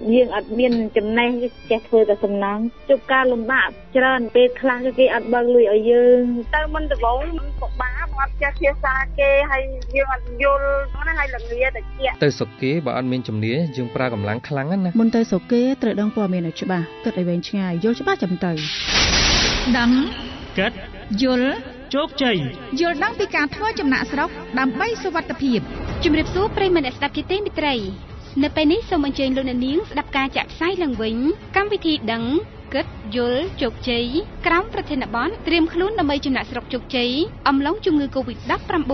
យើងអត់មានចំណេះចេះធ្វើតែសំណងជួបការលំបាកច្រើនពេលខ្លះគេអត់បើកលុយឲ្យយើងទៅមិនដំបងមិនពិបាកអត់ចេះភាសាគេហើយយើងអត់យល់ណាហើយល្ងាតែជាទៅសុកគេបើអត់មានជំនាញយើងប្រើកម្លាំងខ្លាំងណាមុនទៅសុកគេត្រូវដឹងព័ត៌មានឲ្យច្បាស់គិតឲ្យវែងឆ្ងាយយល់ច្បាស់ចាំទៅដឹងគិតយល់ជោគជ័យយល់ដឹងពីការធ្វើចំណាក់ស្រុកដើម្បីសុវត្ថិភាពជំរាបសួរប្រិយមិត្តអ្នកស្ដាប់ជាទីមេត្រីនៅពេលនេះសូមអញ្ជើញលោកអ្នកនាងស្ដាប់ការចាក់ផ្សាយឡើងវិញកម្មវិធីដឹងគិតយល់ជោគជ័យក្រោមប្រធានបទត្រៀមខ្លួនដើម្បីចំណាក់ស្រុកជោគជ័យអំឡុងជំងឺ Covid-19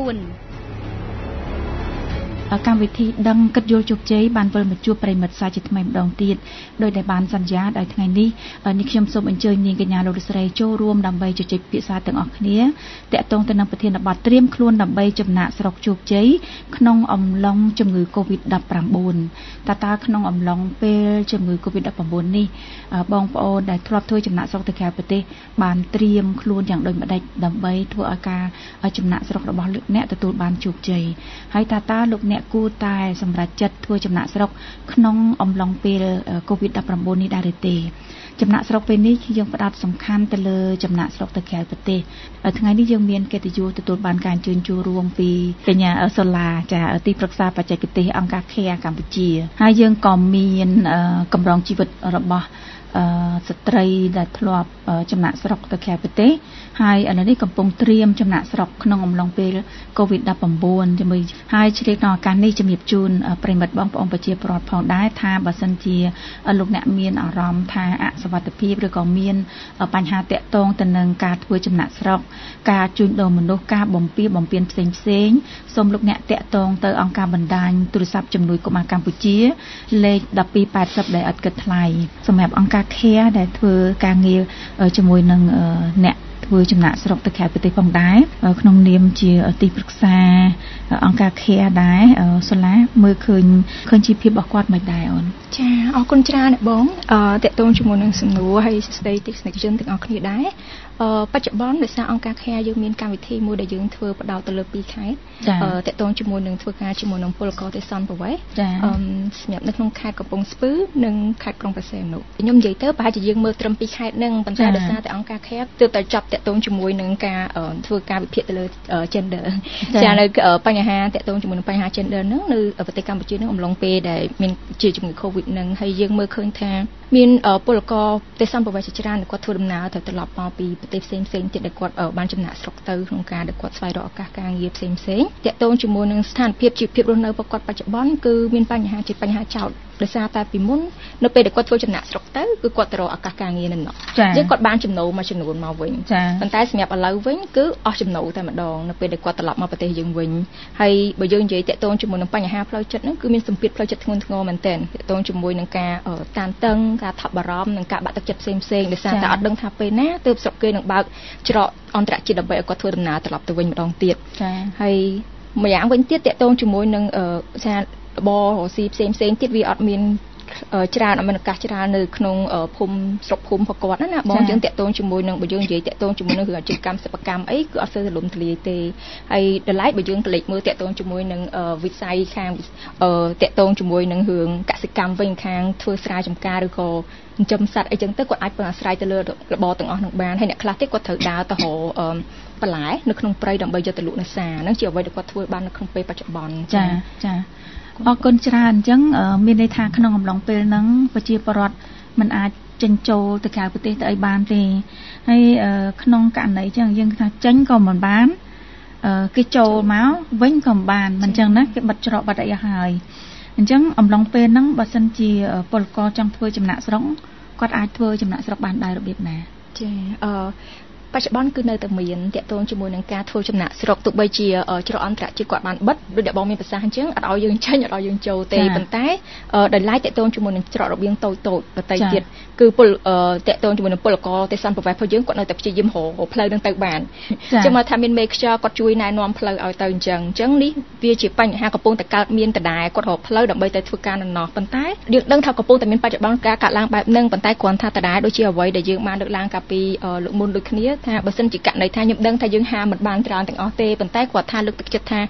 កម្មវិធីដឹងគិតយល់ជោគជ័យបានវិលមកជួបប្រិមិត្តសាជាថ្មីម្ដងទៀតដោយដែលបានសន្យាដោយថ្ងៃនេះនេះខ្ញុំសូមអញ្ជើញនាងកញ្ញាលោកស្រីចូលរួមដើម្បីជជែកពិភាក្សាទាំងអស់គ្នាតាក់ទងទៅនឹងប្រធានបទត្រៀមខ្លួនដើម្បីចំណាក់ស្រុកជោគជ័យក្នុងអំឡុងជំងឺ Covid-19 តើក្នុងអំឡុងពេលជំងឺ Covid-19 នេះបងប្អូនដែលធ្លាប់ធ្វើចំណាក់ស្រុកទៅក្រៅប្រទេសបានត្រៀមខ្លួនយ៉ាងដូចម្ដេចដើម្បីធ្វើឲ្យការចំណាក់ស្រុករបស់លោកអ្នកទទួលបានជោគជ័យហើយតើលោកអ្នកគួរតែសម្រាប់ចិត្តធ្វើចំណាក់ស្រុកក្នុងអំឡុងពេល COVID-19 នេះដែរឬទេចំណាក់ស្រុកពេលនេះយើងផ្ដោតសំខាន់ទៅលើចំណាក់ស្រុកទៅក្រៅប្រទេសថ្ងៃនេះយើងមានកិត្តិយសទទួលបានការអញ្ជើញចូលរួមពីកញ្ញាសូឡាចាទីប្រឹក្សាបច្ចេកទេសអង្គការ CARE កម្ពុជាហើយយើងក៏មានកម្រងជីវិតរបស់ស្ត្រីដែលធ្លាប់ចំណាក់ស្រុកទៅក្រៅប្រទេសហើយឥឡូវនេះកំពុងត្រៀមចំណាក់ស្រុកក្នុងអំឡុងពេល COVID-19 ជាមួយហើយឆ្លៀតក្នុងឱកាសនេះជំរាបជូនប្រិមិត្តបងប្អូនប្រជាពលរដ្ឋផងដែរថាបើសិនជាលោកអ្នកមានអារម្មណ៍ថាអសុវត្ថិភាពឬក៏មានបញ្ហាតាក់ទងទៅនឹងការធ្វើចំណាក់ស្រុកការជួញដូរមនុស្សការបំពានផ្សេងសូមលោកអ្នកតាក់ទងទៅអង្គការបណ្ដាញទូរស័ព្ទជំនួយកុមារកម្ពុជាលេខ1280ដែលឥតគិតថ្លៃសម្រាប់អង្គការ CARE ដែលធ្វើការងារជាមួយនឹងអ្នកធ្វើចំណាក់ស្រុកទៅក្រៅប្រទេសផងដែរក្នុងនាមជាទីប្រឹក្សាអង្គការ CARE ដែរសូឡាមើលឃើញជីវភាពរបស់គាត់មិនដែរអូនចាអរគុណច្រើនអ្នកបងតេតតងជាមួយនឹងសំណួរហើយស្ដីទស្សនិកជនទាំងអស់គ្នាដែរបច្ចុប្បន្នដោយសារអង្គការ CARE យើងមានកម្មវិធីមួយដែលយើងធ្វើបដោតទៅលើ2ខេត្តតេតតងជាមួយនឹងធ្វើការជាមួយនឹងពលករទេសន្តប្រវេសសម្រាប់នៅក្នុងខេត្តកំពង់ស្ពឺនិងខេត្តក្រុងព្រះសីហនុខ្ញុំនិយាយទៅប្រហែលជាយើងមើលត្រឹម2ខេត្តហ្នឹងប៉ុន្តែដោយសារតែអង្គការ CARE ទើបតែចាប់តេតតងជាមួយនឹងការធ្វើការវិភាគទៅលើ gender ចានៅបញ្ហាតេតតងជាមួយនឹងបញ្ហា gender ហ្នឹងនៅប្រទេសកម្ពុជាហ្នឹងអំឡុងពេលដែលមានជាជំងឺ Covid ហ្នឹងហើយយើងមើលឃើញថាមានពលករទេសន្តប្រវេសច្រើនដែលគាត់ធ្វើដំណើរទៅត្រឡប់មកពីប្រទេសផ្សេងទៀតដែលគាត់បានចំណាក់ស្រុកទៅក្នុងការដែលគាត់ស្វែងរកឱកាសការងារផ្សេងតាក់ទងជាមួយនឹងស្ថានភាពជីវភាពរស់នៅរបស់គាត់បច្ចុប្បន្នគឺមានបញ្ហាជាបញ្ហាចោទដោយសារតែពីមុននៅពេលដែលគាត់ធ្វើចំណាក់ស្រុកទៅគឺគាត់ទៅរកឱកាសការងារនៅនោះយើងគាត់បានចំណូលមួយចំនួនមកវិញប៉ុន្តែសម្រាប់ឥឡូវវិញគឺអស់ចំណូលតែម្ដងនៅពេលដែលគាត់ត្រឡប់មកប្រទេសយើងវិញហើយបើយើងនិយាយតាក់ទងជាមួយនឹងបញ្ហាផ្លូវចិត្តហ្នឹងគឺមានសម្ពាធផ្លូវចិត្តធ្ងន់ធ្ងរមែនទែនតាក់ទងជាមួយនឹងការតានតឹងការថប់បារម្ភនិងការបាក់ទឹកចិត្តផ្សេងដោយសារតែអត់ដឹងថាពេលណាទើបស្រុកគេនឹងបើកច្រកអន្តរជាតិដើម្បីឲ្យគាត់ធ្វើដំណើរត្រឡប់ទៅវិញម្ដងទៀតហើយម្យ៉ាងវិញទៀតតាក់ទងជាមួយនឹងថារបររស៊ីផ្សេងទៀតវាអត់មានច្រើនអមនកាសច្រើននៅក្នុងភូមិស្រុកភូមិរបស់គាត់ណាបងយើងតាក់ទងជាមួយនឹងបើយើងនិយាយតាក់ទងជាមួយនឹងរឿងអាជីវកម្មសិប្បកម្មអីគឺអត់សូវទូលំទូលាយទេហើយដល់ឡែកបើយើងក្លែកមើលតាក់ទងជាមួយនឹងវិស័យខាងតាក់ទងជាមួយនឹងរឿងកសិកម្មវិញខាងធ្វើស្រែចម្ការឬក៏ចិញ្ចឹមសត្វអីចឹងទៅគាត់អាចពឹងអាស្រ័យទៅលើរបរទាំងអស់នឹងបានហើយអ្នកខ្លះទៀតគាត់ត្រូវដើរទៅរកបន្លែនៅក្នុងព្រៃដើម្បីយកទៅលក់នៅផ្សារហ្នឹងជាអ្វីដែលគាត់ធ្វើបាននៅក្នុងពេលបច្ចុប្បន្នចាអរគុណច្រើនអញ្ចឹងមានន័យថាក្នុងអំឡុងពេលហ្នឹងប្រជាពលរដ្ឋមិនអាចចេញចូលទៅក្រៅប្រទេសទៅអីបានទេហើយក្នុងករណីអញ្ចឹងយើងថាចេញក៏មិនបានគេចូលមកវិញក៏មិនបានមិនអញ្ចឹងណាគេបិទច្រកបាត់អីហើយអញ្ចឹងអំឡុងពេលហ្នឹងបើសិនជាពលករចង់ធ្វើចំណាក់ស្រុកគាត់អាចធ្វើចំណាក់ស្រុកបានដែររបៀបណាចាបច្ចុប្បន្នគឺនៅតែមានតាក់ទងជាមួយនឹងការធ្វើចំណាក់ស្រុកទោះបីជាច្រកអន្តរជាតិគាត់បានបិទដូចដែលបងមានប្រសាសន៍អញ្ចឹងអត់ឲ្យយើងចេញអត់ឲ្យយើងចូលទេប៉ុន្តែដោយឡែកតាក់ទងជាមួយនឹងច្រករបៀងតូចដទៃទៀតគឺតាក់ទងជាមួយនឹងពលករទេសន្តប្រវេសរបស់យើងគាត់នៅតែព្យាយាមរកផ្លូវនឹងទៅបានអញ្ចឹងមកថាមានមេខ្យល់គាត់ជួយណែនាំផ្លូវឲ្យទៅអញ្ចឹងនេះវាជាបញ្ហាកំពុងតែកើតមានដដែលគាត់រកផ្លូវដើម្បីទៅធ្វើការនៅនោះប៉ុន្តែយើងដឹងថាកំពុងតែមានបច្ចុប្បន្នការកាត់ឡើងបែបហ្នឹងប៉ុន្តែគ្រាន់ថាដដែលដូចជាអ្វីដែលយើងបានលើកឡើងកាលពីលោកមុនដូចគ្នាថាបើសិនជាករណីថាខ្ញុំដឹងថាយើងហាមមិនបានច្រើនទាំងអស់ទេប៉ុន្តែគាត់ថាលើកទឹកចិត្តថា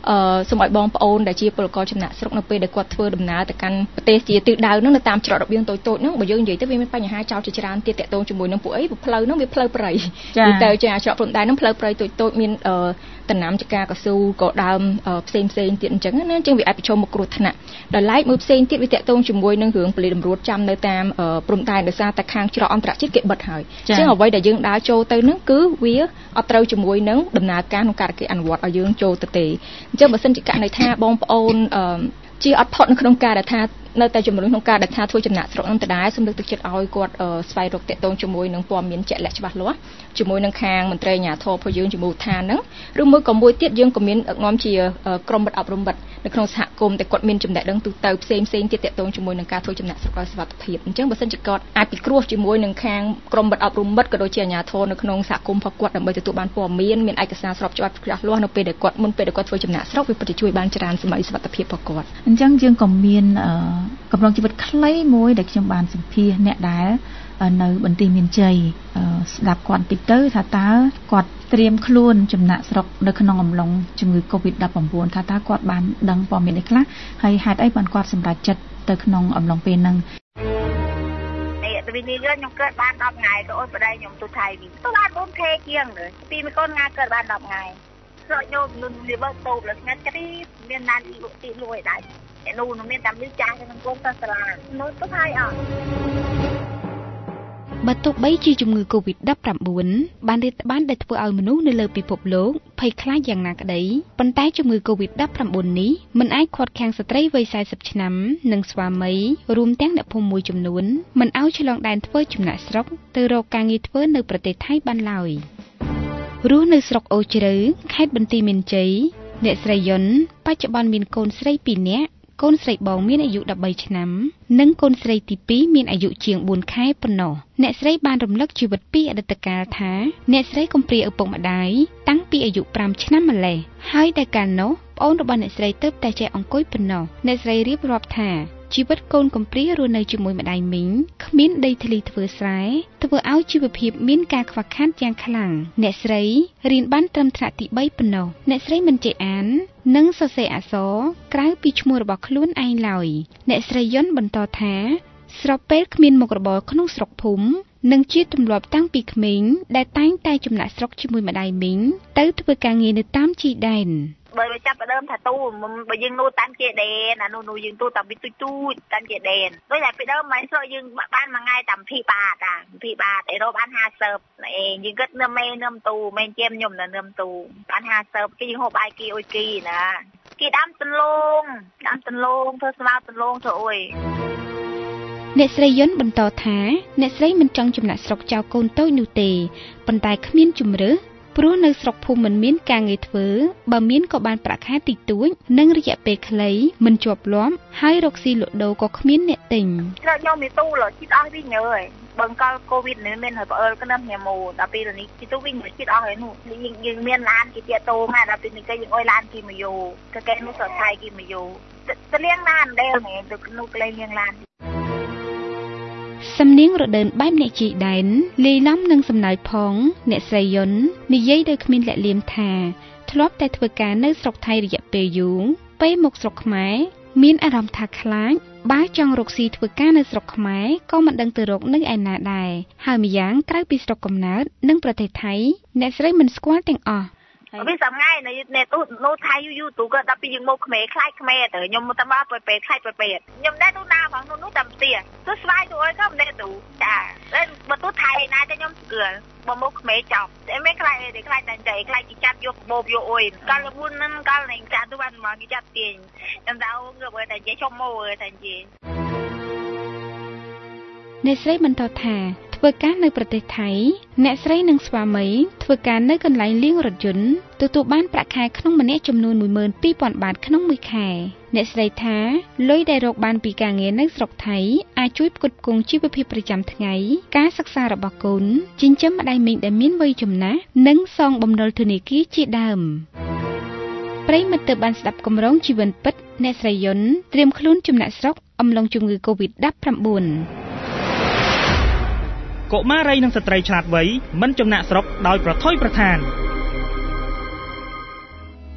សូមឲ្យបងប្អូនដែលជាពលករចំណាក់ស្រុកនៅពេលដែលគាត់ធ្វើដំណើរទៅកាន់ប្រទេសជាទិសដៅហ្នឹងនៅតាមច្រករបៀងតូចៗហ្នឹងបើយើងនិយាយទៅវាមានបញ្ហាចោលជាច្រើនទៀតតាក់ទងជាមួយនឹងពួកអីផ្លូវហ្នឹងវាផ្លូវព្រៃទៅចាច្រកព្រំដែនហ្នឹងផ្លូវព្រៃតូចៗមានតំណាំចកាកស៊ូក៏ដើមផ្សេងទៀតអញ្ចឹងណាអញ្ចឹងវាអាចប្រឈមមុខគ្រោះថ្នាក់ដល់ឡែកមួយផ្សេងទៀតវាតាក់ទងជាមួយនឹងរឿងពលិតម្រួតចាំនៅតាមព្រំដែនដោយសារតែខាងច្រកអន្តរជាតិគេបិទហើយអញ្ចឹងអ្វីដែលយើងដើរចូលទៅហ្នឹងគឺវាអត់ត្រូវជាមួយនឹងដំណើរការក្នុងការគេអនុវត្តឲ្យយើងចូលទៅទេអញ្ចឹងបើសិនជាករណីថាបងប្អូនជាអត់ផុតនៅក្នុងការដែលថានៅតែជំរុញក្នុងការដែលថាធ្វើចំណាក់ស្រុកនឹងដដែលសូមលើកទឹកចិត្តឲ្យគាត់ស្វែងរកតាក់ទងជាមួយនឹងព័ត៌មានជាក់លាក់ច្បាស់លាស់ជាមួយនឹងខាងមន្ត្រីអាជ្ញាធររបស់យើងជាមួយឋានហ្នឹងឬមួយក៏មួយទៀតយើងក៏មាននាំជាក្រុមបិទអប់រំបិទនៅក្នុងសហគមន៍តែគាត់មានចំណេះដឹងទូទៅផ្សេងទៀតតាក់ទងជាមួយនឹងការធ្វើចំណាក់ស្រុកឲ្យសុវត្ថិភាពអញ្ចឹងបើសិនជាគាត់អាចពិគ្រោះជាមួយនឹងខាងក្រុមបិទអប់រំបិទក៏ដូចជាអាជ្ញាធរនៅក្នុងសហគមន៍របស់គាត់ដើម្បីទទួលបានព័ត៌មានឯកសារស្របច្បាប់ច្បាស់លាស់នៅពេលដែលគាត់មុនពេលដែលគាត់ធ្វើចំណាក់ស្រុកវាពិតជាជួយបានច្រើនសម័យសុវត្ថិភាពរបស់គាត់អញ្ចឹងយើងក៏មានកម្រងជីវិតខ្លីមួយដែលខ្ញុំបានសម្ភាសអ្នកដែលនៅបន្ទាយមានជ័យស្ដាប់គាត់បន្តិចទៅថាតើគាត់ត្រៀមខ្លួនចំណាក់ស្រុកនៅក្នុងអំឡុងជំងឺ Covid-19 ថាតើគាត់បានដឹងព័ត៌មានអីខ្លះហើយហេតុអីបានគាត់សម្រេចចិត្តទៅក្នុងអំឡុងពេលហ្នឹងវិញខ្ញុំកើតបាន10ថ្ងៃក៏អូនប្តីខ្ញុំទៅថៃវិញទៅបាន4ខែជាងពីមួយកូនងាកើតបាន10ថ្ងៃស្រកញោមនឹងវាបើតូបលើស្ងាត់ទីមានណានទីលួយដែរនោះមានតែមានចាស់ក្នុងកូនសាស្ត្រានោះទៅថៃអត់បើទោះបីជាជំងឺ Covid-19 បានរាតត្បាតដែលធ្វើឲ្យមនុស្សនៅលើពិភពលោកភ័យខ្លាចយ៉ាងណាក្តីប៉ុន្តែជំងឺ Covid-19 នេះមិនអាចឃាត់ខាំងស្ត្រីវ័យ40ឆ្នាំនិងស្វាមីរួមទាំងអ្នកភូមិមួយចំនួនមិនឲ្យឆ្លងដែនធ្វើចំណាក់ស្រុកទៅរកការងារធ្វើនៅប្រទេសថៃបានឡើយរស់នៅស្រុកអូជ្រៅខេត្តបន្ទាយមានជ័យអ្នកស្រីយុនបច្ចុប្បន្នមានកូនស្រី2នាក់កូនស្រីបងមានអាយុ13ឆ្នាំនិងកូនស្រីទី2មានអាយុជាង4ខែប៉ុណ្ណោះអ្នកស្រីបានរំលឹកជីវិតពីអតីតកាលថាអ្នកស្រីកំព្រាឪពុកម្ដាយតាំងពីអាយុ5ឆ្នាំម្លេះហើយតែកាលនោះប្អូនរបស់អ្នកស្រីទើបតែចេះអង្គុយប៉ុណ្ណោះអ្នកស្រីរៀបរាប់ថាជីវិតកូនកំព្រារស់នៅជាមួយម្ដាយមីងគ្មានដីធ្លីធ្វើស្រែធ្វើឲ្យជីវភាពមានការខ្វះខាតយ៉ាងខ្លាំងអ្នកស្រីរៀនបានត្រឹមថ្នាក់ទី3ប៉ុណ្ណោះអ្នកស្រីមិនចេះអាននិងសរសេរអក្សរក្រៅពីឈ្មោះរបស់ខ្លួនឯងឡើយអ្នកស្រីយុនបន្តថាស្របពេលគ្មានមុខរបរក្នុងស្រុកភូមិនិងជាទម្លាប់តាំងពីក្មេងដែលតែងតែចំណាក់ស្រុកជាមួយម្ដាយមីងទៅធ្វើការងារនៅតាមជីដែនបើចាប់ដើមថាទូបើយើងនោះតាមជាដែនអានោះយើងទូតាមពីទូចតាមជាដែនដូចតែពីដើមមិនស្រួលយើងបានមួយថ្ងៃតាម2បាតឯរោបាន50ឯងយើងគិតនឹមមេនឹមទូមេជាមខ្ញុំនឹមទូបាន50គេយើងហូបបាយគីអុយគីណាគេដាំទន្លងធ្វើស្មៅទន្លងទៅអុយអ្នកស្រីយុនបន្តថាអ្នកស្រីមិនចង់ចំណាក់ស្រុកចោលកូនតូចនោះទេប៉ុន្តែគ្មានជំរឿព្រោះនៅស្រុកភូមិមិនមានការងារធ្វើបើមានក៏បានប្រាក់ខែតិចតួចនិងរយៈពេលខ្លីមិនជាប់លាប់ហើយរកស៊ីលក់ដូរក៏គ្មានអ្នកទិញខ្ញុំមានទូលជិះអស់វិញហើយបើកលកូវីដនេះមានហើយបើអើលខ្ញុំញ៉ាំម៉ូដល់ពេលនេះជិះទូវិញជិះអស់ហើយនោះយើងមានឡានគេទៀតតោមកដល់ពេលនេះគេយើងអុយឡានគេមកយោគេនោះសថៃគេមកយោទៅលៀងឡានដែរហ្នឹងទៅនោះក្លែងលៀងឡានសំនៀងរដើនបែបអ្នកជីដែនលាយឡំនឹងសំណើចផងអ្នកស្រីយុននិយាយដោយគ្មានលាក់លៀមថាធ្លាប់តែធ្វើការនៅស្រុកថៃរយៈពេលយូរពេលមកស្រុកខ្មែរមានអារម្មណ៍ថាខ្លាចបើចង់រកស៊ីធ្វើការនៅស្រុកខ្មែរក៏មិនដឹងទៅរកនៅឯណាដែរហើយម្យ៉ាងក្រៅពីស្រុកកំណើតនិងប្រទេសថៃអ្នកស្រីមិនស្គាល់ទាំងអស់វាសំងាយនៅទូនោះថៃយូទូក៏ដល់ពីយើងមកខ្មែរខ្លាចខ្មែរទៅខ្ញុំទៅមកពេលខ្លាចពេលខ្ញុំដែរទូណាផងនោះតាមផ្ទះទូស្វាយទូអើយក៏មិនដែរទូចាបើទូថៃណាតែខ្ញុំស្គាល់បើមកខ្មែរចាប់តែមិនខ្លាចទេខ្លាចតែចៃខ្លាចគេចាប់យកបោបយកអុយកាលមុនហ្នឹងកាលនេះចាទូបានមកគេចាប់ទាញខ្ញុំទៅងើបតែនិយាយជុំមកតែនិយាយអ្នកស្រីបន្តថាធ្វើការនៅប្រទេសថៃអ្នកស្រីនិងស្វាមីធ្វើការនៅកន្លែងលាងរថយន្តទទួលបានប្រាក់ខែក្នុងម្នាក់ចំនួន 12,000 បាតក្នុងមួយខែអ្នកស្រីថាលុយដែលរកបានពីការងារនៅស្រុកថៃអាចជួយផ្គត់ផ្គង់ជីវភាពប្រចាំថ្ងៃការសិក្សារបស់កូនចិញ្ចឹមម្ដាយមីងដែលមានវ័យចំណាស់និងសងបំណុលធនាគារជាដើមប្រិយមិត្តទើបបានស្ដាប់គម្រោងជីវិតពិតអ្នកស្រីយុនត្រៀមខ្លួនចំណាក់ស្រុកអំឡុងជំងឺ Covid-19 កុមារីនិងស្ត្រីឆ្លាតវៃមិនចំណាក់ស្រុកដោយប្រថុយប្រថាន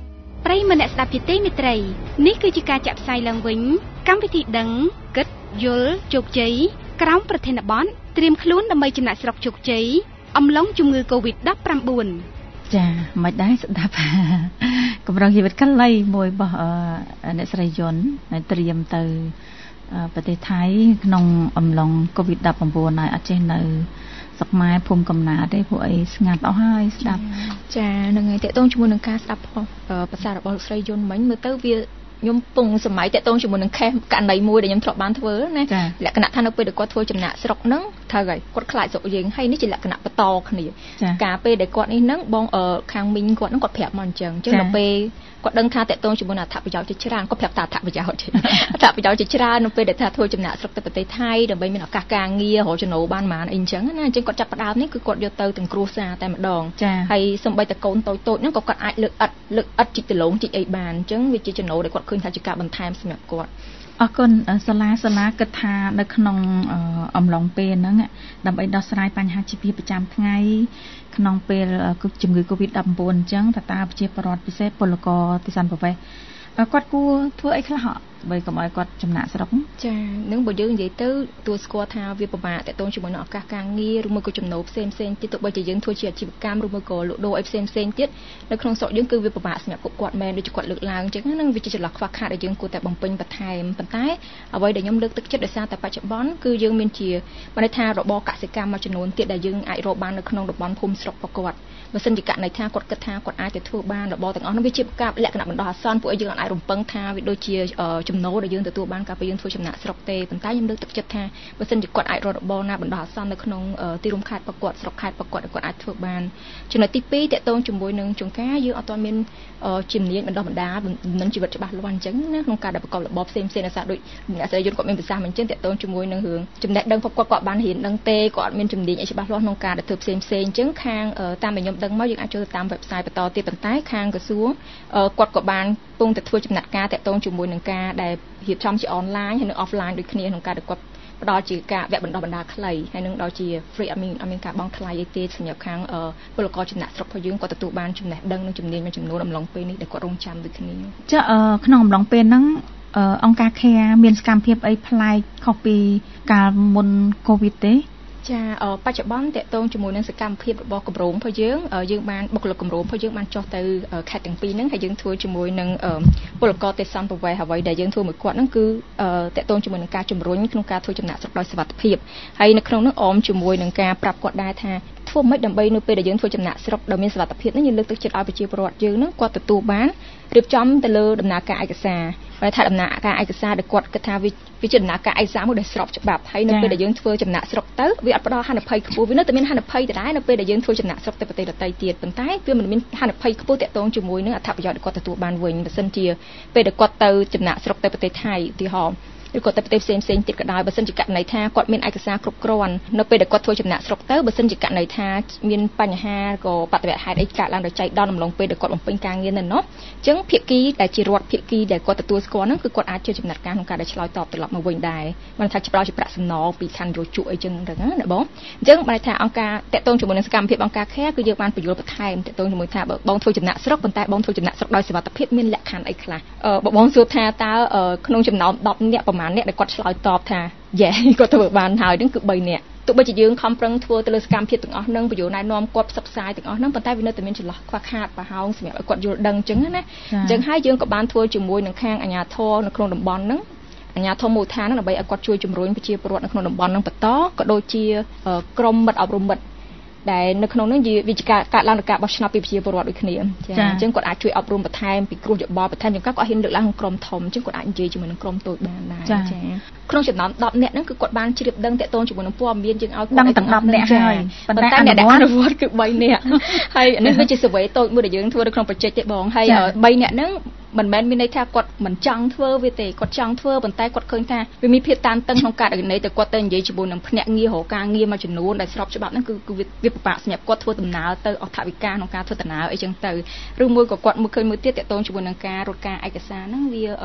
ប្រិយមិត្តអ្នកស្ដាប់ជាទីមេត្រីនេះគឺជាការចាក់ផ្សាយឡើងវិញកម្មវិធីដឹងគិតយល់ជោគជ័យក្រោមប្រធានបទត្រៀមខ្លួនដើម្បីចំណាក់ស្រុកជោគជ័យអំឡុងជំងឺ Covid-19 ចាមិនដែរស្ដាប់កម្រងជីវិតកលៃមួយរបស់អ្នកស្រីយុនត្រៀមទៅប្រទេសថៃក្នុងអំឡុង Covid-19 ហើយអត់ចេះនៅស្រុកម៉ែភូមិកំណើតទេពួកអីស្ងាត់អស់ហើយស្ដាប់ចានឹងហើយតេតងជាមួយនឹងការស្ដាប់ភាសារបស់លោកស្រីយុនមិញមើលទៅវាខ្ញុំពងសម័យតេតងជាមួយនឹងខេសករណីមួយដែលខ្ញុំធ្លាប់បានធ្វើណាលក្ខណៈថានៅពេលដែលគាត់ធ្វើចំណាក់ស្រុកហ្នឹងត្រូវហើយគាត់ខ្លាចស្រុកយើងហើយនេះជាលក្ខណៈបន្តគ្នាការពេលដែលគាត់នេះហ្នឹងបងខាងមីងគាត់ហ្នឹងគាត់ប្រាប់មកអញ្ចឹងដល់ពេលគាត់ដឹងថាតេតងជាមួយនឹងអត្ថប្រយោជន៍ជាច្រើនគាត់ប្រាប់ថាអត្ថប្រយោជន៍ជាច្រើននៅពេលដែលថាធ្វើចំណាក់ស្រុកទៅប្រទេសថៃដើម្បីមានឱកាសការងាររកចំណូលបានប៉ុន្មានអីអញ្ចឹងណាអញ្ចឹងគាត់ចាប់ផ្ដើមនេះគឺគាត់យកទៅទាំងគ្រួសារតែម្ដងហើយសំបីតែកូនតូចៗហ្នឹងក៏គាត់អាចលើកអិតជីកដលងជីកអីបានអញ្ចឹងវាជាចំណូលដែលគាត់ឃើញថាជាការបន្ថែមសម្រាប់គាត់អរគុណសាលាគិតថានៅក្នុងអំឡុងពេលហ្នឹងដើម្បីដោះស្រាយបញ្ហាជីវភាពប្រចាំថ្ងៃក្នុងពេលជំងឺ Covid-19 អញ្ចឹងតើប្រជាពលរដ្ឋពិសេសពលករទីសានប្រវេសគាត់គួរធ្វើអីខ្លះបើកុំឲ្យគាត់ចំណាក់ស្រុកចានឹងបើយើងនិយាយទៅទួស្គាល់ថាវាពិបាកតេតងជាមួយនឹងឱកាសការងារឬមួយក៏ចំណូលផ្សេងទៀតទោះបីជាយើងធ្វើជាអាជីវកម្មឬមួយក៏លក់ដូរអីផ្សេងទៀតនៅក្នុងស្រុកយើងគឺវាពិបាកសម្រាប់ពួកគាត់មែនដូចគាត់លើកឡើងអញ្ចឹងហ្នឹងវាជាចន្លោះខ្វះខាតដែលយើងគួរតែបំពេញបន្ថែមប៉ុន្តែអ្វីដែលខ្ញុំលើកទឹកចិត្តដោយសារតែបច្ចុប្បន្នគឺយើងមានជាបានន័យថារបរកសិកម្មមួយចំនួនទៀតដែលយើងអាចរកបាននៅក្នុងតំបន់ភូមិស្រុករបស់គាត់បើសិនជាករណីថាគាត់គិតថាគាត់អាចទៅធ្វើបានរបរទាំងអស់នោះវាជាការលក្ខណៈបណ្ដោះអាសន្នពួកយើងអាចរំពឹងថាវាដូចជាចំណូលដែលយើងទទួលបានកាលពីយើងធ្វើចំណាក់ស្រុកទេប៉ុន្តែខ្ញុំលើកទឹកចិត្តថាបើសិនជាគាត់អាចរករបរណាបណ្ដោះអាសន្ននៅក្នុងទីរួមខេត្តរបស់គាត់ស្រុកខេត្តរបស់គាត់គាត់អាចធ្វើបានចំណុចទី2តកតងជាមួយនឹងចង្ការយើងអត់ទាន់មានជំនាញបណ្ដោះបណ្ដាលនឹងជីវិតច្បាស់លាស់អញ្ចឹងណាក្នុងការដែលប្រកបរបរផ្សេងដោយសារដូចអ្នកស្រីយុនគាត់មានប្រសាសន៍អញ្ចឹងតកតងជាមួយនឹងរឿងចំណេះដឹងរបស់គាត់បានរៀនដឹងទេគាត់អត់មានជំនាញអីច្បាស់លាស់ក្នុងការដែលធ្វើផ្សេងអញ្ចឹងខាងតាមដែលខ្ញុំដឹងមកយើងអាចចូលទៅតាម website បន្តទៀតប៉ុន្តែខាងក្រសួងគាត់ក៏បានពងតែធ្វើចំណាត់ការតកតងជាមួយនឹងការដែលរៀបចំជា online ហើយនិង offline ដូចគ្នាក្នុងការដែលគាត់ផ្ដល់ជាការវគ្គបណ្ដុះបណ្ដាលខ្លីហើយនឹងដល់ជា free អត់មានការបងថ្លៃអីទេសម្រាប់ខាងពលករចំណាក់ស្រុករបស់យើងគាត់ទទួលបានចំណេះដឹងនិងជំនាញមួយចំនួនអំឡុងពេលនេះដែលគាត់រងចាំដូចគ្នាចាក្នុងអំឡុងពេលហ្នឹងអង្គការ CARE មានសកម្មភាពអីប្លែកខុសពីកាលមុន COVID ទេចាបច្ចុប្បន្នតកតងជាមួយនឹងសកម្មភាពរបស់គម្រោងរបស់យើងបានបុគ្គលិកគម្រោងរបស់យើងបានចុះទៅខេត្តទាំងពីរហ្នឹងហើយយើងធ្វើជាមួយនឹងពលករទេសន្តប្រវេសអ្វីដែលយើងធ្វើមួយគាត់ហ្នឹងគឺតកតងជាមួយនឹងការជំរុញក្នុងការធ្វើចំណាក់ស្រុកដោយសុវត្ថិភាពហើយនៅក្នុងនោះអមជាមួយនឹងការប្រាប់គាត់ដែរថាធ្វើម៉េចដើម្បីនៅពេលដែលយើងធ្វើចំណាក់ស្រុកដោយមានសុវត្ថិភាពហ្នឹងយើងលើកទឹកចិត្តឲ្យប្រជាពលរដ្ឋយើងហ្នឹងគាត់ទទួលបានរៀបចំទៅលើដំណើរការឯកសារហើយថាដំណើរការឯកសារដែលគាត់គិតថាវាជាដំណើរការឯកសារមួយដែលស្របច្បាប់ហើយនៅពេលដែលយើងធ្វើចំណាក់ស្រុកទៅវាអត់ផ្ដល់ហានិភ័យខ្ពស់វានៅតែមានហានិភ័យដដែលនៅពេលដែលយើងធ្វើចំណាក់ស្រុកទៅប្រទេសដទៃទៀតប៉ុន្តែវាមិនមានហានិភ័យខ្ពស់ទាក់ទងជាមួយនឹងអត្ថប្រយោជន៍ដែលគាត់ទទួលបានវិញបើសិនជាពេលដែលគាត់ទៅចំណាក់ស្រុកទៅប្រទេសថៃឧទាហរណ៍ឬក៏ទៅប្រទេសផ្សេងទៀតក៏ដោយបើសិនជាករណីថាគាត់មានឯកសារគ្រប់គ្រាន់នៅពេលដែលគាត់ធ្វើចំណាក់ស្រុកទៅបើសិនជាករណីថាមានបញ្ហាក៏បដិវត្តហេតុអីកើតឡើងដោយចៃដន្យអំឡុងពេលដែលគាត់បំពេញការងារនៅនោះអញ្ចឹងភាគីដែលជារដ្ឋភាគីដែលគាត់ទទួលស្គាល់ហ្នឹងគឺគាត់អាចជាចំណាត់ការក្នុងការដែលឆ្លើយតបត្រឡប់មកវិញដែរមិនថាផ្ដល់ជាប្រាក់សំណងពីខណ្ឌយោជកអីចឹងហ្នឹងណាបងអញ្ចឹងបានថាអង្គការតកតងជាមួយនឹងសកម្មភាពអង្គការ CARE គឺយើងបានបញ្យល់បន្ថែមតកតងជាមួយថាបងធ្វើចំណាក់ស្រុកប៉ុន្តែបងធ្វើចំណាក់ស្រុកដោយសុវត្ថិភាពមានលក្ខខណ្ឌអីខ្លះបងសួរថាតើក្នុងចំណោម10នាក់ប្រហែលនាក់ដែលគាត់ឆ្លើយតបថាយេគាត់ធ្វើបានហើយហ្នឹងគឺ3នាក់ទោះបីជាយើងខំប្រឹងធ្វើទៅលើសកម្មភាពទាំងអស់ហ្នឹងបញ្យល់ណែនាំគាត់ផ្សព្វផ្សាយទាំងអស់ហ្នឹងប៉ុន្តែវានៅតែមានចន្លោះខ្វះខាតប្រហោងសម្រាប់ឲ្យគាត់យល់ដឹងអញ្ចឹងណាអញ្ចឹងហើយយើងក៏បានធ្វើជាមួយនឹងខាងអាជ្ញាធរនៅក្នុងតំបន់ហ្នឹងអាជ្ញាធរមូលដ្ឋានហ្នឹងដើម្បីឲ្យគាត់ជួយជំរុញប្រជាពលរដ្ឋនៅក្នុងតំបន់ហ្នឹងបន្តក៏ដូចជាក្រមមិត្តអប់រំមិត្តដែលនៅក្នុងនោះវាជាការកាត់ឡើងនៃការបោះឆ្នោតពីប្រជាពលរដ្ឋដូចគ្នាចាអញ្ចឹងគាត់អាចជួយអប់រំបន្ថែមពីគ្រូយោបល់បន្ថែមយ៉ាងគាត់ហ៊ានលើកឡើងក្នុងក្រុមធំអញ្ចឹងគាត់អាចនិយាយជាមួយនឹងក្រុមតូចបានដែរចាក្នុងចំណោម10នាក់ហ្នឹងគឺគាត់បានជ្រាបដឹងតាក់ទងជាមួយនឹងព័ត៌មានយើងឲ្យគាត់ដឹងទាំង10នាក់ហើយប៉ុន្តែអ្នកដែលអនុវត្តគឺ3នាក់ហើយនេះវាជា survey តូចមួយដែលយើងធ្វើនៅក្នុង project ទេបងហើយ3នាក់ហ្នឹងមិនមែនមានន័យថាគាត់មិនចង់ធ្វើវាទេគាត់ចង់ធ្វើប៉ុន្តែគាត់ឃើញថាវាមានភាពតានតឹងក្នុងការដែលតែគាត់ទៅនិយាយជាមួយនឹងភ្នាក់ងាររកការងារមួយចំនួនដែលស្របច្បាប់ហ្នឹងគឺវាពិបាកសម្រាប់គាត់ធ្វើដំណើរទៅអស់ថវិកាក្នុងការធ្វើដំណើរអីចឹងទៅឬមួយក៏គាត់មើលឃើញមួយទៀតតាក់ទងជាមួយនឹងការរត់ការឯកសារហ្នឹងវា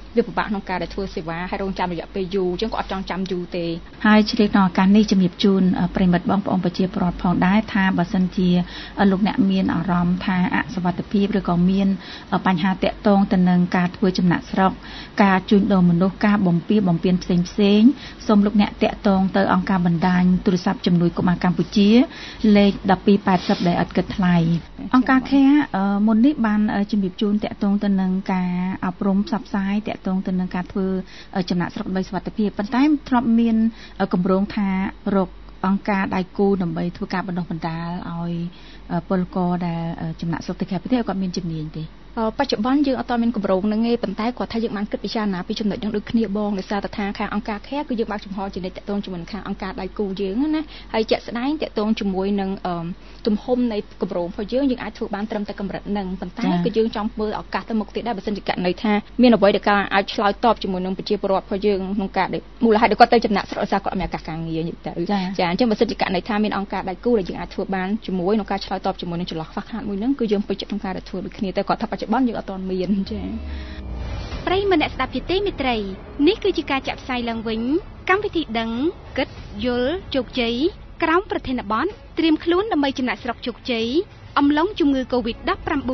វាពិបាកក្នុងការដែលធ្វើសេវាហើយរងចាំរយៈពេលយូរអញ្ចឹងក៏អត់ចង់ចាំយូរទេហើយឆ្លៀតក្នុងឱកាសនេះជំរាបជូនប្រិមិត្តបងប្អូនប្រជាពលរដ្ឋផងដែរថាបើសិនជាលោកអ្នកមានអារម្មណ៍ថាអសុវត្ថិភាពឬក៏មានបញ្ហាតាក់ទងទៅនឹងការធ្វើចំណាក់ស្រុកការជួញដូរមនុស្សការបំពានផ្សេងសូមលោកអ្នកតាក់ទងទៅអង្គការបណ្ដាញទូរស័ព្ទជំនួយកុមារកម្ពុជាលេខ1280ដែលឥតគិតថ្លៃអង្គការ CARE មុននេះបានជំរាបជូនតាក់ទងទៅនឹងការអប់រំផ្សព្វផ្សាយតាក់ទងទៅនឹងការធ្វើចំណាក់ស្រុកដើម្បីសុវត្ថិភាពប៉ុន្តែធ្លាប់មានគម្រោងថារកអង្គការដៃគូដើម្បីធ្វើការបណ្ដុះបណ្ដាលឲ្យពលករដែលចំណាក់ស្រុកទៅក្រៅប្រទេសគាត់មានជំនាញទេបច្ចុប្បន្នយើងអត់មានគម្រោងហ្នឹងទេប៉ុន្តែគាត់ថាយើងបានគិតពិចារណាពីចំណុចហ្នឹងដូចគ្នាបងដោយសារតែថាខាងអង្គការ CARE គឺយើងបើកចំហជានិច្ចតាក់ទងជាមួយខាងអង្គការដៃគូយើងណាហើយជាក់ស្ដែងតាក់ទងជាមួយនឹងទំហំនៃគម្រោងរបស់យើងអាចធ្វើបានត្រឹមតែកម្រិតហ្នឹងប៉ុន្តែគឺយើងចង់មើលឱកាសទៅមុខទៀតដែរបើសិនជាករណីថាមានអ្វីដែលការអាចឆ្លើយតបជាមួយនឹងប្រជាពលរដ្ឋរបស់យើងក្នុងការមូលហេតុដែលគាត់ទៅចំណាក់ស្រុកដោយសារគាត់អត់មានឱកាសការងារទៅចាអញ្ចឹងបើសិនជាករណីថាមានអង្គការដៃគូដែលយើងអាចធ្វើបានជាមួយក្នុងការឆ្លើយតបជាមួយនឹងចន្លោះខ្វះខាតមួយហ្នឹងគឺយើងពេញចិត្តក្នុងការធ្វើដូចគ្នាតែគាត់ថាបច្ចុប្បន្នយើងអត់ទាន់មានចាប្រិយមិត្តអ្នកស្ដាប់ជាទីមេត្រីនេះគឺជាការចាក់ផ្សាយឡើងវិញកម្មវិធីដឹងគិតយល់ជោគជ័យក្រោមប្រធានបទត្រៀមខ្លួនដើម្បីចំណាក់ស្រុកជោគជ័យអំឡុងជំងឺ Covid-19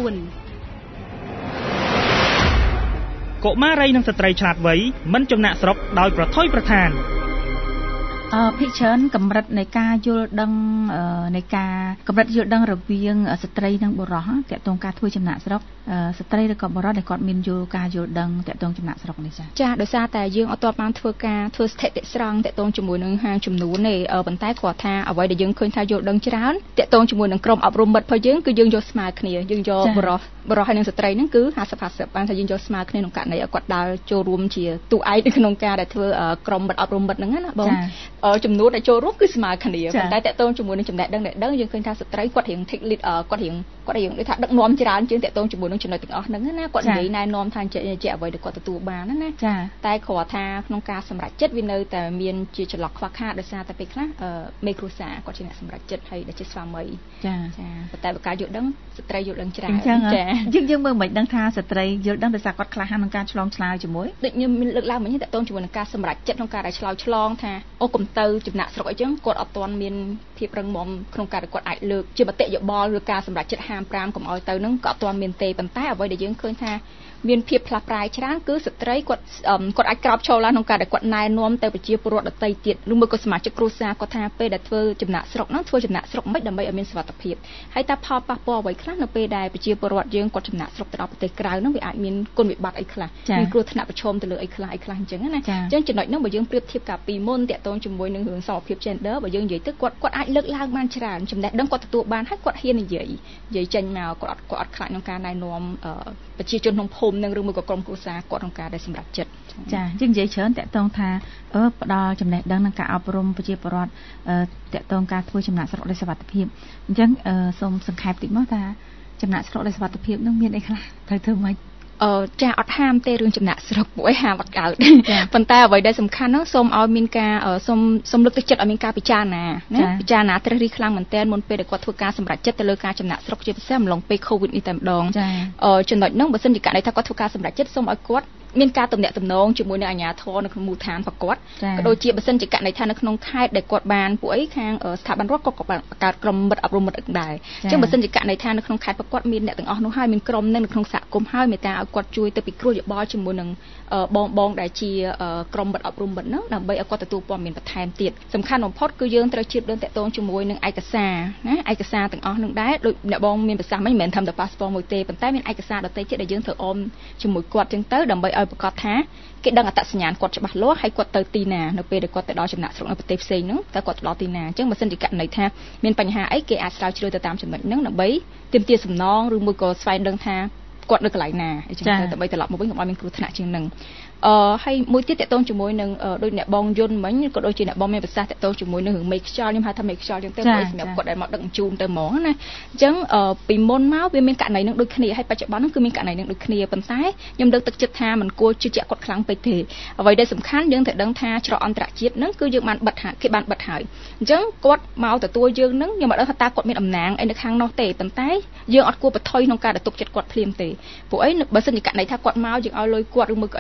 កុមារីនិងស្ត្រីឆ្លាតវៃមិនចំណាក់ស្រុកដោយប្រថុយប្រថានភិកច្រើនកម្រិតនៃការយល់ដឹងនៃការកម្រិតយល់ដឹងរវាងស្ត្រីនិងបុរសតាក់ទងការធ្វើចំណាក់ស្រុកស្ត្រីឬក៏បុរសដែលគាត់មានការយល់ដឹងតាក់ទងចំណាក់ស្រុកនេះចាដោយសារតែយើងអត់ទាន់បានធ្វើស្ថិតិស្រង់តាក់ទងជាមួយនឹងហាងចំនួនទេប៉ុន្តែគាត់ថាអ្វីដែលយើងឃើញថាយល់ដឹងច្រើនតាក់ទងជាមួយនឹងក្រុមអប់រំមិត្តរបស់យើងគឺយើងយកស្មើគ្នាយើងយកបុរសហើយនិងស្ត្រីហ្នឹងគឺ50-50បានថាយើងយកស្មើគ្នាក្នុងករណីឲ្យគាត់ដើរចូលរួមជាទូឯកនៅក្នុងការដែលធ្វើក្រុមមិត្តអប់រំមិត្តហ្នឹងណាបងចំនួនដែលចូលរួមគឺស្មើគ្នាប៉ុន្តែតាក់ទងជាមួយនឹងចំណេះដឹងយើងឃើញថាស្ត្រីគាត់រៀង take lead គាត់រៀងដូចថាដឹកនាំច្រើនជាងតាក់ទងជាមួយនឹងចំណុចទាំងអស់ហ្នឹងណាគាត់និយាយណែនាំថាជាអ្វីដែលគាត់ទទួលបានណាតែគ្រាន់ថាក្នុងការសម្រេចចិត្តវានៅតែមានជាចន្លោះខ្វះខាតដោយសារតែពេលខ្លះមេគ្រួសារគាត់ជាអ្នកសម្រេចចិត្តហើយដែលជាស្វាមីចាប៉ុន្តែបើការយល់ដឹងស្ត្រីយល់ដឹងច្រើនយើងមើលមិនដឹងថាស្ត្រីយល់ដឹងដោយសារគាត់ក្លាហានក្នុងការឆ្លងឆ្លើយជាមួយដូចខ្ញុំមានលើកឡើងមិញតាក់ទងជាមួយនឹងការសម្រេចចិត្តក្នុងការដែលឆ្លងថាអូកុំទៅចំណាក់ស្រុកអីចឹងគាត់អត់ទាន់មានភាពរឹងមាំក្នុងការដែលគាត់អាចលើកជាមតិយោបល់ឬការសម្រេចចិត្តហាម5កុំឲ្យទៅហ្នឹងក៏អត់ទាន់មានទេប៉ុន្តែអ្វីដែលយើងឃើញថាមានភាពផ្លាស់ប្រែច្រើនគឺស្ត្រីគាត់អាចក្រោបឈរឡើងក្នុងការដែលគាត់ណែនាំទៅប្រជាពលរដ្ឋដទៃទៀតឬមួយក៏សមាជិកគ្រួសារគាត់ថាពេលដែលធ្វើចំណាក់ស្រុកហ្នឹងធ្វើចំណាក់ស្រុកមិនដើម្បីឲ្យមានសុវត្ថិភាពហើយតើផលប៉ះពាល់អ្វីខ្លះនៅពេលដែលប្រជាពលរដ្ឋយើងគាត់ចំណាក់ស្រុកទៅដល់ប្រទេសក្រៅហ្នឹងវាអាចមានគុណវិបត្តិអីខ្លះមានគ្រោះថ្នាក់ប្រឈមទៅលើអីខ្លះអញ្ចឹងណាអញ្ចឹងចំណុចហ្នឹងបើយើងប្រៀបធៀបកាលពីមុនតាក់ទងជាមួយនឹងរឿងសមភាព gender បើយើងនិយាយទៅគាត់អាចលើកឡើងបានច្រើនចំណេះដឹងគាត់ទទួលបានហើយគាត់ហ៊ាននិយាយចេញមកគាត់អត់ខ្លាចក្នុងការណែនាំប្រជាជនក្នុងភូមិនឹងឬមួយក៏ក្រុមគ្រួសារគាត់ក្នុងការដែលសម្រេចចិត្តចាយើងនិយាយច្រើនតាក់ទងថាផ្ដល់ចំណេះដឹងនិងការអប់រំប្រជាពលរដ្ឋតាក់ទងការធ្វើចំណាក់ស្រុកដោយសុវត្ថិភាពអញ្ចឹងសូមសង្ខេបតិចមកថាចំណាក់ស្រុកដោយសុវត្ថិភាពនឹងមានអីខ្លះត្រូវធ្វើម៉េចចាអត់ហាមទេរឿងចំណាក់ស្រុកពួកឯងហាមអត់កើតប៉ុន្តែអ្វីដែលសំខាន់ហ្នឹងសូមឲ្យមានការសូមលើកទឹកចិត្តឲ្យមានការពិចារណាពិចារណាត្រិះរិះខ្លាំងមែនទែនមុនពេលដែលគាត់ធ្វើការសម្រេចចិត្តទៅលើការចំណាក់ស្រុកជាពិសេសអំឡុងពេល COVID នេះតែម្ដងចំណុចហ្នឹងបើសិនជាករណីថាគាត់ធ្វើការសម្រេចចិត្តសូមឲ្យគាត់មានការទំនាក់ទំនងជាមួយនឹងអាជ្ញាធរនៅក្នុងមូលដ្ឋានប្រកបក៏ដូចជាបើសិនជាករណីថានៅក្នុងខេត្តដែលគាត់បានពួកអីខាងស្ថាប័នរដ្ឋក៏បង្កើតក្រុមមិត្តអប់រំមិត្តដែរអញ្ចឹងបើសិនជាករណីថានៅក្នុងខេត្តប្រកបមានអ្នកទាំងអស់នោះហើយមានក្រុមនៅក្នុងសហគមន៍ហើយមេត្តាឲ្យគាត់ជួយទៅពិគ្រោះយោបល់ជាមួយនឹងបងដែលជាក្រុមមិត្តអប់រំមិត្តហ្នឹងដើម្បីឲ្យគាត់ទទួលព័ត៌មានបន្ថែមទៀតសំខាន់បំផុតគឺយើងត្រូវជៀបដឹងតាក់ទងជាមួយនឹងឯកសារណាឯកសារទាំងអស់ហ្នឹងដែរដូចអ្នកបងមានប្រសាសន៍មិញមិនមែនធ្វើតែ passport មួយទេប៉ុន្តែមានឯកសារដទៃទៀតដែលយើងត្រូវអមជាមួយគាត់ចឹងទៅដើម្បីឲ្យប្រកាសថាគេដឹងអត្តសញ្ញាណគាត់ច្បាស់លាស់ហើយគាត់ទៅទីណានៅពេលដែលគាត់ទៅដល់ចំណាក់ស្រុកនៅប្រទេសផ្សេងហ្នឹងតើគាត់ទៅដល់ទីណាអញ្ចឹងបើសិនជាករណីថាមានបញ្ហាអីគេអាចស្រាវជ្រាវទៅតាមចំណុចហ្នឹងដើម្បីទាមទារសំណងឬមួយក៏ស្វែងដឹងថាគាត់នៅកន្លែងណាអញ្ចឹងដើម្បីត្រឡប់មកវិញកុំឲ្យមានគ្រោះថ្នាក់ជាងហ្នឹងហើយមួយទៀតតកតងជាមួយនឹងដូចអ្នកបងយុនមិញក៏ដូចជាអ្នកបងមានប្រសាសន៍តកតងជាមួយនឹងរឿងមេខ្យល់ខ្ញុំហៅថាមេខ្យល់ចឹងទៅព្រោះសម្រាប់គាត់ដែលមកដឹកជូនទៅហ្មងណាអញ្ចឹងពីមុនមកវាមានករណីនឹងដូចគ្នាហើយបច្ចុប្បន្នហ្នឹងគឺមានករណីនឹងដូចគ្នាប៉ុន្តែខ្ញុំលើកទឹកចិត្តថាមិនគួរជឿជាក់គាត់ខ្លាំងពេកទេអ្វីដែលសំខាន់យើងត្រូវដឹងថាច្រកអន្តរជាតិហ្នឹងគឺយើងបានបិទគេបានបិទហើយអញ្ចឹងគាត់មកទទួលយើងហ្នឹងខ្ញុំមិនដឹងថាតើគាត់មានអំណាងអីនៅខាងនោះទេប៉ុន្តែយើងអត់គួរបន្ថយក្នុងការទទួលចិត្តគាត់ភ្លាមទេព្រោះអីបើសិនជាករណីថាគាត់មកយើងឲ្យលុយគាត់ឬមួយក៏អីហើយនៅ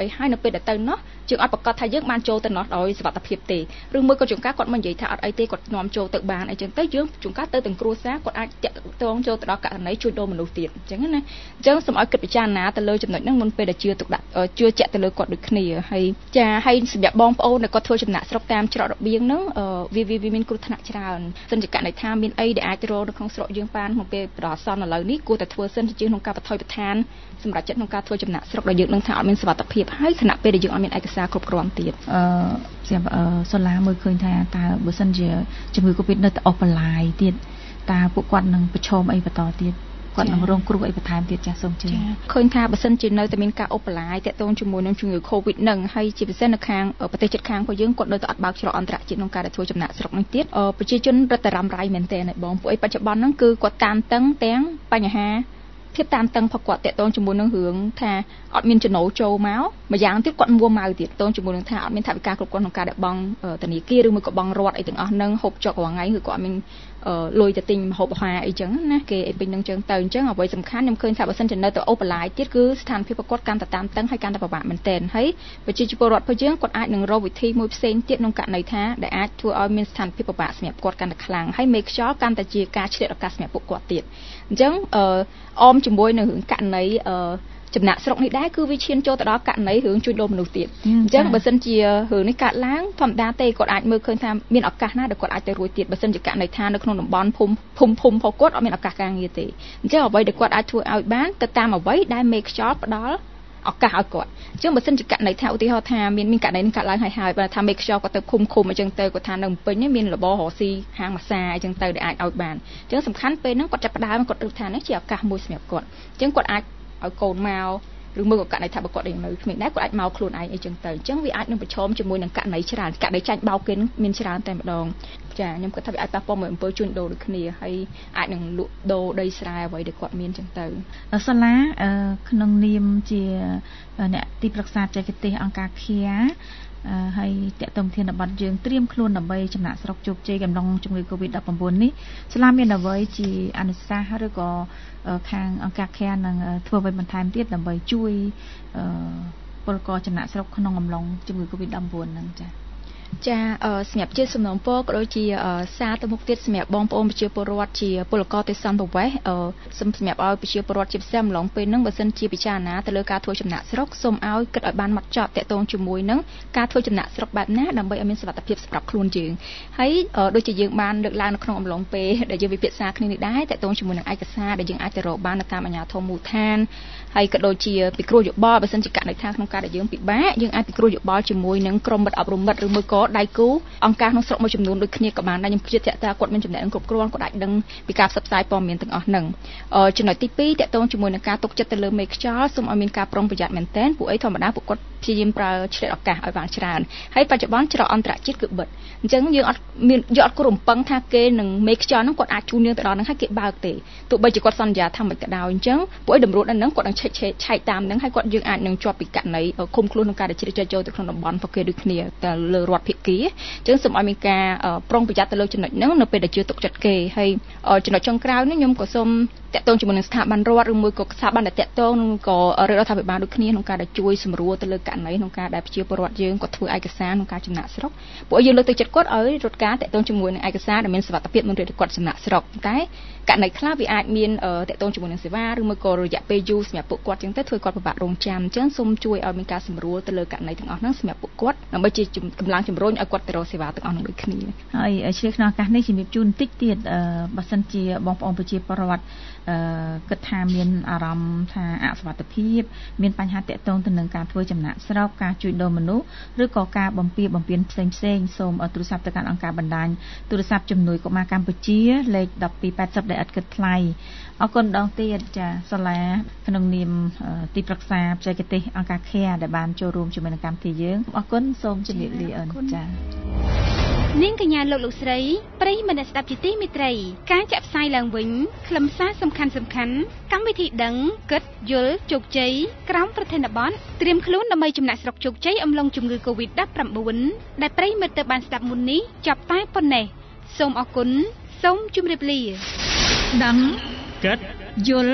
ពេលដែលទៅនោះយើងអត់ប្រកាសថាយើងបានចូលទៅនោះដោយសុវត្ថិភាពទេឬមួយក៏ជួនកាលគាត់មិននិយាយថាអត់អីទេគាត់នាំចូលទៅបានអីចឹងទៅយើងជួនកាលទៅទាំងគ្រួសារគាត់អាចតាក់ទងចូលទៅដល់ករណីជួញដូរមនុស្សទៀតអញ្ចឹងណាអញ្ចឹងសូមឲ្យគិតពិចារណាទៅលើចំណុចហ្នឹងមុនពេលដែលជឿទុកដាក់ជឿជាក់ទៅលើគាត់ដូចគ្នាហើយចាហើយសម្រាប់បងប្អូនដែលគាត់ធ្វើចំណាក់ស្រុកតាមច្រករបៀងហ្នឹងវាមានគ្រោះថ្នាក់ច្រើនសិនជាករណីថាមានអីដែលអាចរកនៅក្នុងស្រុកយើងបានក្នុងពេលប្រអសនឥឡូវនេះគួរតែធ្វើសិនជាក្នុងការបថុយបឋានសម្រាប់ចិត្តក្នុងការធ្វើចំណាក់ស្រុកដែលយើងនឹងថាអត់មានសុវត្ថិភាពហើយខណៈពេលដែលយើងអត់មានឯកសារគ្រប់គ្រាន់ទៀតសម្រាប់សូឡាមើលឃើញថាតើបើសិនជាជំងឺ Covid នៅតែអស់បន្លាយទៀតតើពួកគាត់នឹងប្រឈមអីបន្តទៀតគាត់នឹងរងគ្រោះអីបន្ថែមទៀតចាស់សូមជឿឃើញថាបើសិនជានៅតែមានការអស់បន្លាយតាក់ទងជាមួយនឹងជំងឺ Covid នឹងហើយជាពិសេសនៅខាងប្រទេសជិតខាងរបស់យើងគាត់នៅតែអត់បើកច្រកអន្តរជាតិក្នុងការធ្វើចំណាក់ស្រុកនេះទៀតប្រជាជនរត់តែរ៉ាំរ៉ៃមែនទែនហើយបងពួកឯបច្ចុប្បន្នហ្នឹងគឺគាត់តានតឹងទាំងបញ្ហាភាពតានតឹងផងគាត់តាក់ទងជាមួយនឹងរឿងថាអត់មានចំណូលចូលមកម្យ៉ាងទៀតគាត់មួម៉ៅទៀតតាក់ទងជាមួយនឹងថាអត់មានថវិកាគ្រប់គ្រាន់ក្នុងការដែលបង់ធនាគារឬមួយក៏បង់រដ្ឋអីទាំងអស់ហ្នឹងហូបចុករាល់ថ្ងៃគឺគាត់អត់មានលុយទៅទិញម្ហូបអាហារអីចឹងណាគេពេញនឹងចឹងទៅអញ្ចឹងអ្វីសំខាន់ខ្ញុំឃើញថាបើសិនជានៅទៅអូបន្លាយទៀតគឺស្ថានភាពរបស់គាត់កាន់តែតានតឹងហើយកាន់តែពិបាកមែនទែនហើយប្រជាពលរដ្ឋរបស់យើងគាត់អាចនឹងរកវិធីមួយផ្សេងទៀតក្នុងករណីថាដែលអាចធ្វើឲ្យមានស្ថានភាពពិបាកសម្រាប់គាត់កាន់តែខ្លាំងហើយមេខ្យល់កាន់តែជាការឆ្លៀតឱកាសសម្រាប់ពួកគាត់ទៀតអញ្ចឹងអមជាមួយនឹងរឿងករណីចំណាក់ស្រុកនេះដែរគឺវាឈានចូលទៅដល់ករណីរឿងជួញដូរមនុស្សទៀតអញ្ចឹងបើសិនជារឿងនេះកើតឡើងធម្មតាទេគាត់អាចមើលឃើញថាមានឱកាសណាដែលគាត់អាចទៅរួចទៀតបើសិនជាករណីថានៅក្នុងតំបន់ភូមិផងគាត់អត់មានឱកាសការងារទេអញ្ចឹងអ្វីដែលគាត់អាចធ្វើឲ្យបានទៅតាមអ្វីដែលមេខ្យល់ផ្ដល់ឱកាសឲ្យគាត់អញ្ចឹងបើសិនជាករណីថាឧទាហរណ៍ថាមានករណីនឹងកើតឡើងហើយបើថាមេខ្យល់គាត់ទៅឃុំអញ្ចឹងទៅគាត់ថានៅពេញមានរបររកស៊ីហាងម៉ាសាអញ្ចឹងទៅដែលអាចឲ្យបានអញ្ចឹងសំខាន់ពេលហ្នឹងគាត់ចាប់ផ្ដើមគាត់ដឹងថានេះជាឱកាសមួយសម្រាប់គាត់អញ្ចឹងគាត់អាចឲ្យកូនមកឬមើលក៏ករណីថាបើគាត់នៅក្មេងដែរគាត់អាចមកខ្លួនឯងអីចឹងទៅអញ្ចឹងវាអាចនឹងប្រឈមជាមួយនឹងករណីច្រើនករណីចាញ់បោកគេនឹងមានច្រើនតែម្ដងចាខ្ញុំគិតថាវាអាចប៉ះពាល់មួយអំពើជួញដូរដូចគ្នាហើយអាចនឹងលក់ដូរដីស្រែអ្វីដែលគាត់មានចឹងទៅសាលាក្នុងនាមជាអ្នកទីប្រឹក្សាបច្ចេកទេសអង្គការឃាហើយតេតងធានបတ်យើងត្រៀមខ្លួនដើម្បីចំណាក់ស្រុកជោគជ័យកំឡុងជំងឺ Covid-19 នេះសាលាមានអ្វីជាអនុសាសន៍ឬក៏ខាងអង្គការឃានឹងធ្វើអ្វីបន្ថែមទៀតដើម្បីជួយពលករចំណាក់ស្រុកក្នុងអំឡុងជំងឺ Covid-19 ហ្នឹងចា៎ចាសម្រាប់ជាសំណូមពរក៏ដូចជាសារទៅមុខទៀតសម្រាប់បងប្អូនប្រជាពលរដ្ឋជាពលករទេសន្តប្រវេសសម្រាប់ឲ្យប្រជាពលរដ្ឋជាពិសេសម្លងពេលហ្នឹងបើសិនជាពិចារណាទៅលើការធ្វើចំណាក់ស្រុកសូមឲ្យគិតឲ្យបានម៉ត់ចត់តាក់ទងជាមួយនឹងការធ្វើចំណាក់ស្រុកបែបណាដើម្បីឲ្យមានសុវត្ថិភាពសម្រាប់ខ្លួនយើងហើយដូចជាយើងបានលើកឡើងនៅក្នុងអំឡុងពេលដែលយើងវិភាគសាគ្នានេះដែរតាក់ទងជាមួយនឹងឯកសារដែលយើងអាចទៅរកបាននៅតាមអាជ្ញាធរមូលដ្ឋានហើយក៏ដូចជាពិគ្រោះយោបល់បើសិនជាករណីថាក្នុងការដែលយើងពិបាកយើងអាចពិគ្រោះយោបល់ជាមួយនឹងក្រុមមិត្តអប់រំមិត្តឬមួយក៏ដៃគូអង្គការក្នុងស្រុកមួយចំនួនដូចគ្នាក៏បានដែរខ្ញុំគិតថាគាត់មានចំណេះដឹងគ្រប់គ្រាន់គាត់អាចដឹងពីការផ្សព្វផ្សាយព័ត៌មានទាំងអស់ហ្នឹងចំណុចទី2តកតងជាមួយនឹងការទុកចិត្តទៅលើមេខ្យល់សូមឲ្យមានការប្រុងប្រយ័ត្នមែនទែនពួកអីធម្មតាពួកគាត់ព្យាយាមប្រើឆ្លៀតឱកាសឲ្យបានច្រើនហើយបច្ចុប្បន្នច្រកអន្តរជាតិគឺបិទអញ្ចឹងយើងអត់គួររំពឹងថាគេនឹងមេខ្យល់ហ្នឹងគាត់អាចជួញយើងទៅដល់ហ្នឹងហើយគេបើកទេទោះបីជាគាត់សន្យាថាមិនក៏ដោយអញ្ចឹងពួកអីតម្រួតហ្នឹងគាត់នឹងឆែកតាមហ្នឹងហើយគាត់យើងអាចនឹងជាប់ពីករណីឃុំខ្លួនក្នុងការជ្រៀតជ្រែកចូលទៅក្នុងតំបន់ពួកគេដូចគ្នាទៅលើរដ្ឋភាគីអញ្ចឹងសូមឲ្យមានការប្រុងប្រយ័ត្នទៅលើចំណុចហ្នឹងនៅពេលដែលជឿទុកចិត្តគេហើយចំណុចចុងក្រោយនេះខ្ញុំក៏សូមតាក់ទងជាមួយនឹងស្ថាប័នរដ្ឋឬមួយក៏ស្ថាប័នដែលតាក់ទងនឹងក៏រដ្ឋាភិបាលដូចគ្នាក្នុងការដែលជួយសម្រួលទៅលើករណីក្នុងការដែលប្រជាពលរដ្ឋយើងគាត់ធ្វើឯកសារក្នុងការចំណាក់ស្រុកពួកយើងលើកទឹកចិត្តគាត់ឲ្យរត់ការតាក់ទងជាមួយនឹងឯកសារដែលមានសុវត្ថិភាពមុនពេលគាត់ចំណាក់ស្រុកតែករណីខ្លះវាអាចមានតាក់ទងជាមួយនឹងសេវាឬមួយក៏រយៈពេលយូរសម្រាប់ពួកគាត់ចឹងទៅធ្វើគាត់ពិបាករងចាំអញ្ចឹងសូមជួយឲ្យមានការសម្រួលទៅលើករណីទាំងអស់ហ្នឹងសម្រាប់ពួកគាត់ដើម្បីជាកម្លាំងជំរុញឲ្យគាត់ទៅរកសេវាទាំងអស់ហ្នឹងដូចគ្នាហើយឆ្លៀតក្នុងឱកាសនេះជំរាបជូនបន្តិចទៀតបើសិនជាបងប្អូនប្រជាពលរដ្ឋគិតថាមានអារម្មណ៍ថាអសុវត្ថិភាពមានបញ្ហាតាក់ទងទៅនឹងការធ្វើចំណាក់ស្រុកការជួញដូរមនុស្សឬក៏ការបំពានផ្សេងសូមទូរស័ព្ទទៅកាន់អង្គការបណ្ដាញទូរស័ព្ទជំនួយកុមារកម្ពុជាលេខ1280ដែលឥតគិតថ្លៃអរគុណដងទៀតចាសាលាក្នុងនាមទីប្រឹក្សាបច្ចេកទេសអង្គការ CARE ដែលបានចូលរួមជាមួយនឹងកម្មវិធីយើងអរគុណសូមជម្រាបលាអូនចានាងកញ្ញាលោកស្រីប្រិយមិត្តស្ដាប់ជាទីមេត្រីការចាក់ផ្សាយឡើងវិញខ្លឹមសារសំខាន់កម្មវិធីដឹងគិតយល់ជោគជ័យក្រោមប្រធានបទត្រៀមខ្លួនដើម្បីចំណាក់ស្រុកជោគជ័យអំឡុងជំងឺ Covid-19 ដែលប្រិយមិត្តទៅបានស្ដាប់មុននេះចប់តែប៉ុណ្ណេះសូមអរគុណសូមជម្រាបលាដឹងគិតយល់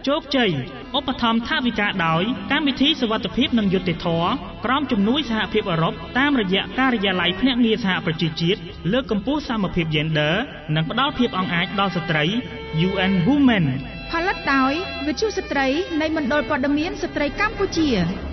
ជោគជ័យឧបត្ថម្ភថវិកាដោយកម្មវិធីសុវត្ថិភាពនិងយុត្តិធម៌ក្រោមជំនួយសហភាពអឺរ៉ុបតាមរយៈការិយាល័យភ្នាក់ងារសហប្រជាជាតិលើកកម្ពស់សមភាព Gender និងផ្ដល់ភាពអង្អាចដល់ស្ត្រី UN Women ផលិតដោយវិទ្យុស្ត្រីនៃមណ្ឌលព័ត៌មានស្ត្រីកម្ពុជា